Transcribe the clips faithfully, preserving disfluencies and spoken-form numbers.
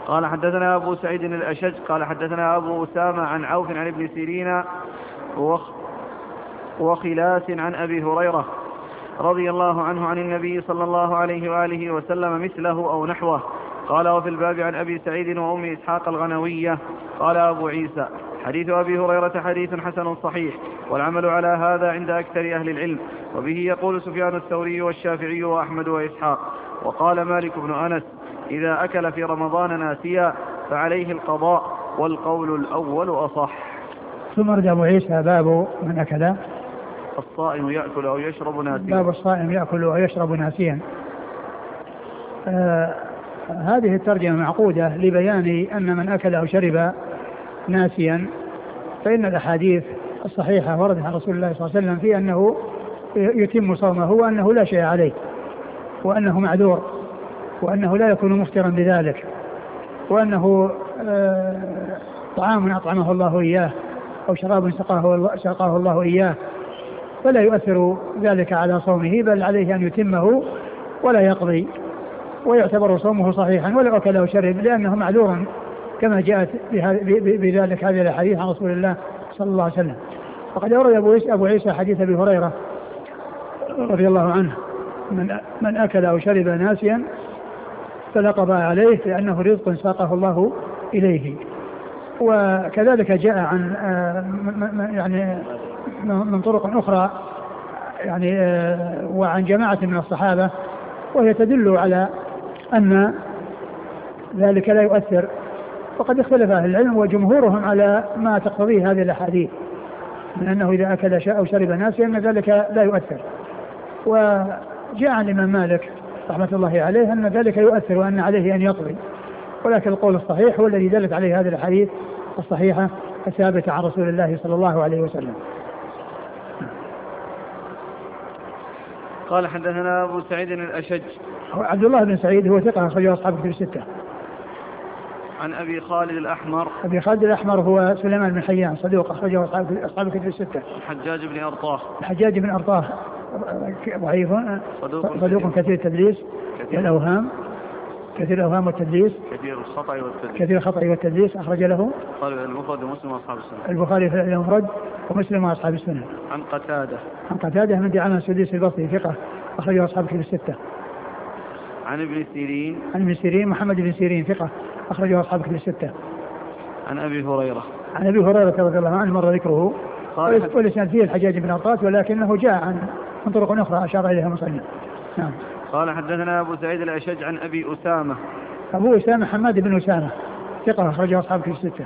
قال حدثنا أبو سعيد الأشج قال حدثنا أبو أسامة عن عوف عن ابن سيرين وخ وخلاس عن أبي هريرة رضي الله عنه عن النبي صلى الله عليه وآله وسلم مثله أو نحوه. قال وفي الباب عن أبي سعيد وأم إسحاق الغنوية. قال أبو عيسى حديث أبي هريرة حديث حسن صحيح، والعمل على هذا عند أكثر أهل العلم، وبه يقول سفيان الثوري والشافعي وأحمد وإسحاق. وقال مالك بن أنس إذا أكل في رمضان ناسيا فعليه القضاء، والقول الأول أصح. ثم رد أبو عيسى باب من أكل الصائم يأكل أو يشرب ناسيا. باب الصائم يأكل أو يشرب ناسيا. آه هذه الترجمة معقودة لبيان أن من أكل أو شرب ناسيا فإن الأحاديث الصحيحة وردت عن رسول الله صلى الله عليه وسلم في أنه يتم صومه وأنه لا شيء عليه وأنه معذور وأنه لا يكون مفطرا بذلك، وأنه آه طعام أطعمه الله إياه أو شراب سقاه, سقاه الله إياه، فلا يؤثر ذلك على صومه، بل عليه أن يتمه ولا يقضي، ويعتبر صومه صحيحا ولو أكل أو شرب لأنه معذور كما جاءت بذلك هذه الحديث عن رسول الله صلى الله عليه وسلم. وقد أورد أبو عيسى حديث أبي هريرة رضي الله عنه من, من أكل أو شرب ناسيا فلا قضاء عليه لأنه رزق ساقه الله إليه. وكذلك جاء عن يعني من طرق أخرى يعني وعن جماعة من الصحابة، وهي تدل على أن ذلك لا يؤثر. وقد اختلف أهل العلم وجمهورهم على ما تقتضيه هذه الأحاديث من أنه إذا أكل أو شرب ناسيا أن ذلك لا يؤثر. وجاء عن الإمام مالك رحمة الله عليه أن ذلك يؤثر وأن عليه أن يقضي، ولكن القول الصحيح هو الذي دلت عليه هذه الأحاديث الصحيحة الثابتة عن رسول الله صلى الله عليه وسلم. قال حدثنا أبو سعيد الأشج عبد الله بن سعيد هو ثقة أخرجه أصحاب الكتب الستة. عن أبي خالد الأحمر أبي خالد الأحمر هو سليمان بن حيان صدوق أخرجه أصحاب الكتب الستة. الحجاج بن أرطاه الحجاج بن أرطاه ضعيف صدوق كثير التدليس والأوهام كثير الأوهام والتدليس كثير الخطأ والتدليس كثير الخطأ والتدليس أخرج له المفرد ومسلم وأصحاب السنة. البخاري في المفرد ومسلم وأصحاب السنة. عن قتادة عن قتادة من دعامة السديس البصري ثقة أخرجه أصحاب الكتب الستة. عن ابن سيرين عن ابن سيرين محمد بن سيرين ثقة أخرجه أصحاب الكتب الستة. عن أبي هريرة عن أبي هريرة رضي الله عنه مر ذكره ولسان فيه الحجاج بن أرطاة ولكنه جاء عن من طرق أخرى أشار إليها مصنف. نعم. قال حدثنا أبو سعيد الأشج عن أبي أسامة أبو أسامة حماد بن أسامة ثقة أخرجه أصحاب الكتب الستة.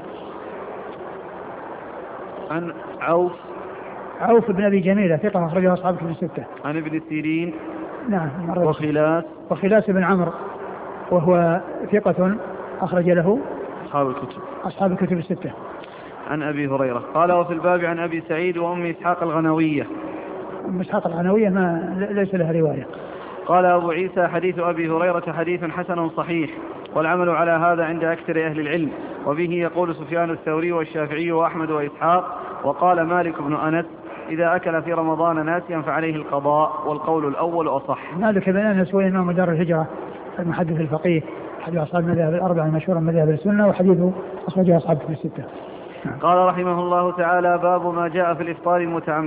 عن عوف عوف بن أبي جميلة ثقة أخرجه أصحاب الكتب الستة. عن ابن سيرين نعم وخلاس وخلاس بن عمرو وهو ثقة أخرج له أصحاب الكتب أصحاب الكتب الستة. عن أبي هريرة. قال وفي الباب عن أبي سعيد وأم إسحاق الغنوية. أم إسحاق الغنوية ما ليس لها رواية. قال أبو عيسى حديث أبي هريرة حديث حسن صحيح، والعمل على هذا عند أكثر أهل العلم، وبه يقول سفيان الثوري والشافعي وأحمد وإسحاق. وقال مالك بن أنس إذا أكل في رمضان ناسيا فعليه القضاء، والقول الأول أصح. مالك بن أنس هو إمام دار الهجرة المحدث الفقيه حديث أصحاب المذاهب الأربعة المشهورة من مذاهب السنة، وحديثه أخرجه أصحاب الكتب الستة. قال رحمه الله تعالى باب ما جاء في الإفطار المتعمد.